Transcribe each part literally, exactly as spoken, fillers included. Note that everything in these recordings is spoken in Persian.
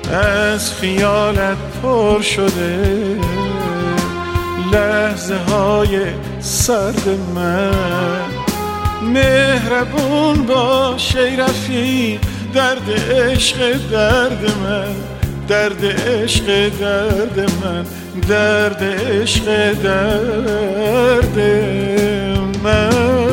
از خیالت پر شده لحظه های سرد من. مهربون باش ای رفیق، درد عشق درد من، درد عشق درد من، درد عشق درد من.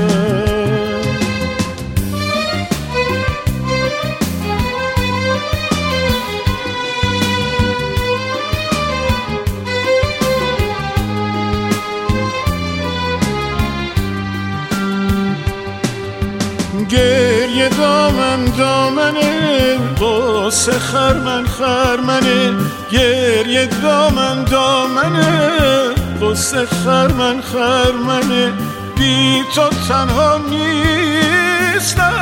گریه دامن دامنه، قصه خرمن خرمنه. گریه دامن دامنه، قصه خرمن خرمنه. بی تو تنها نیستم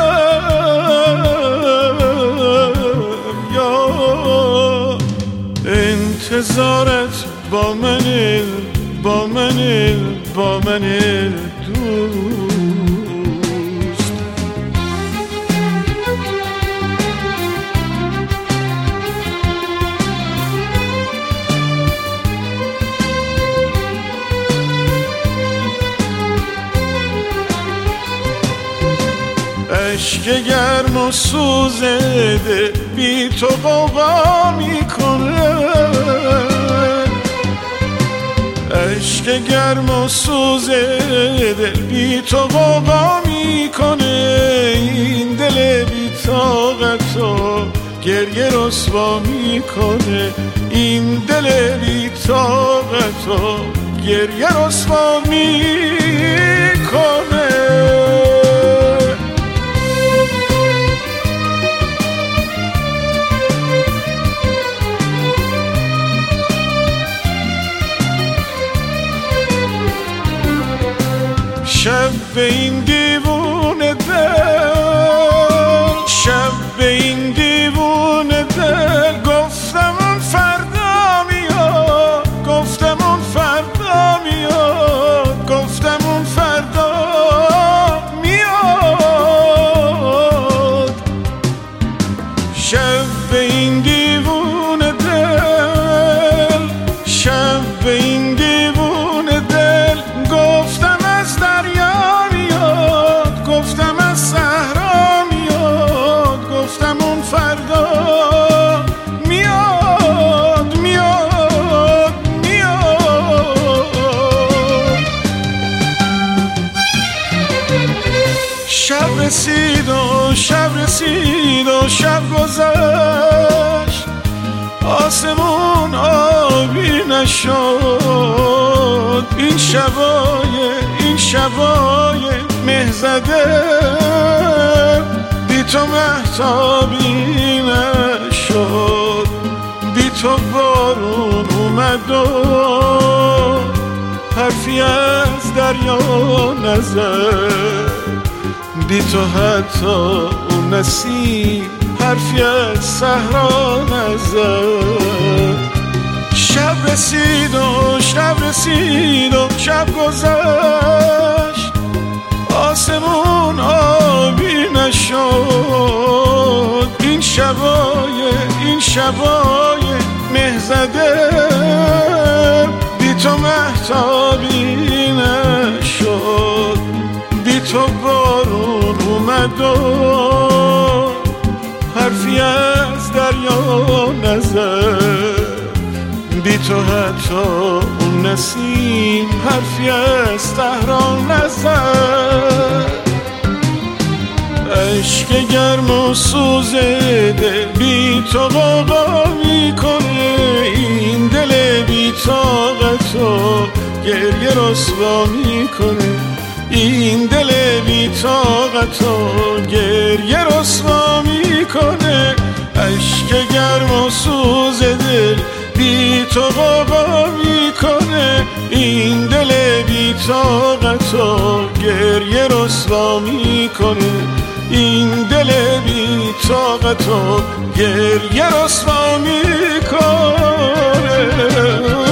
یا انتظارت با منه، با منه، با منه دوست. عشق گرم و سوزده بی تو قوقا میکنه. عشق گرم و سوزده بی تو قوقا میکنه. این دل بی طاقتو گریه رسوا میکنه. این دل بی طاقتو گریه رسوا میکنه. شب به این دیوونه دل، شب به این دیوونه دل. گفتم اون فردا میاد، گفتم اون فردا میاد، گفتم اون فردا میاد. شب به این دیوونه دل، شب به این دیوونه دل. گفتم از دریا میاد، گفتم از صحرا میاد، گفتم اون فردا میاد، میاد، میاد. شب رسید و شب رسید و شب گذشت، آسمون آبی نشد. این شبای این شبای مه زده بی تو مهتابی نشد. بی تو بارون اومد و حرفی از دریا نزد. بی تو حتی اون نسیم حرفی از صحرا نزد. شب رسید و شب رسید و شب گذشت، آسمون آبی نشد. این شبای این شبای مه زده بی تو مهتابی نشد. بی تو بارون اومد و حرفی از دریا نزد. بی تو حتی اون نسیم حرفی از صحرا نزد. عشق گرم و سوزده بی تو قوقا میکنه. این دل بی طاقتو گریه رسوا میکنه. این دل بی طاقتو گریه رسوا میکنه. عشق گرم و سوزده بی تو قوقا میکنه. این دل بی طاقتو گریه رسوا میکنه. این دل بی طاقتو گریه رسوا میکنه.